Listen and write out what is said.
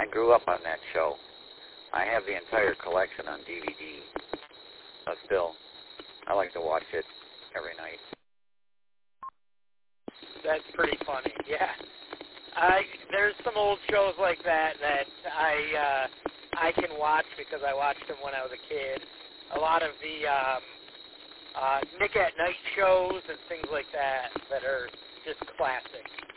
I grew up on that show. I have the entire collection on DVD. But still, I like to watch it every night. That's pretty funny, yeah. There's some old shows like that I can watch because I watched them when I was a kid. A lot of the Nick at Night shows and things like that are just classic.